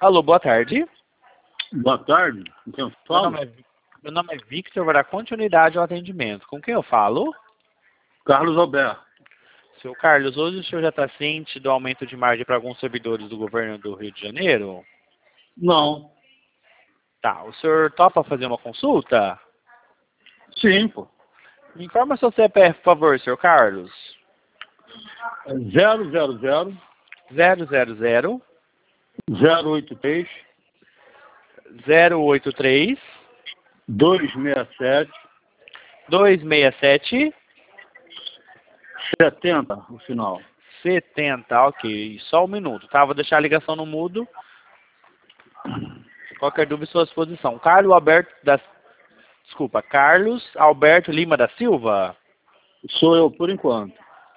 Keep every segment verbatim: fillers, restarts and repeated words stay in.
Alô, boa tarde. Boa tarde. Com quem eu Meu falo? nome é, meu nome é Victor, vou dar continuidade ao atendimento. Com quem eu falo? Carlos Alberto. Seu Carlos, hoje o senhor já está ciente do aumento de margem para alguns servidores do governo do Rio de Janeiro? Não. Tá, o senhor topa fazer uma consulta? Sim, pô. Me informa seu C P F, por favor, senhor Carlos. zero zero zero, zero zero zero, zero oito três, zero oito três, dois seis sete, dois seis sete, setenta, o final. setenta, ok. Só um minuto, tá? Vou deixar a ligação no mudo. Qualquer dúvida à sua disposição. Carlos Alberto da... Desculpa, Carlos Alberto Lima da Silva? Sou eu, por enquanto.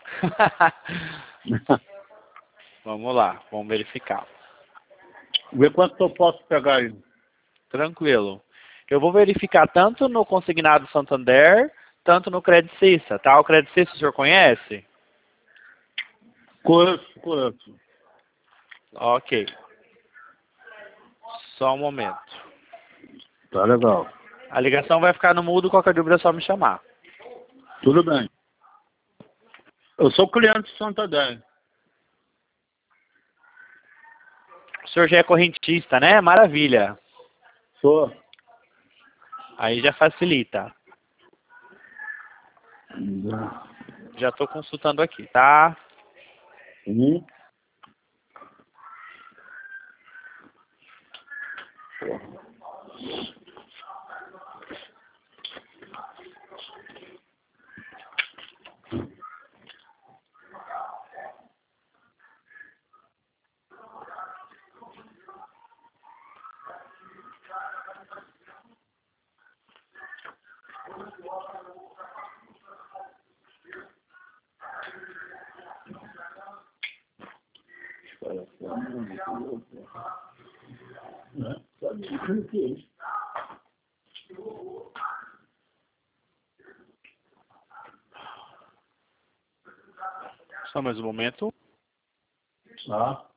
Vamos lá, vamos verificar. Vê quanto eu posso pegar aí. Tranquilo. Eu vou verificar tanto no Consignado Santander, tanto no Credit Suisse, tá? O Credit Suisse o senhor conhece? Conheço, conheço. Ok. Só um momento. Tá legal. A ligação vai ficar no mudo, qualquer dúvida é só me chamar. Tudo bem. Eu sou cliente de Santander. O senhor já é correntista, né? Maravilha. Sou. Aí já facilita. Uhum. Já estou consultando aqui, tá? Uhum. Só mais um momento. Tá.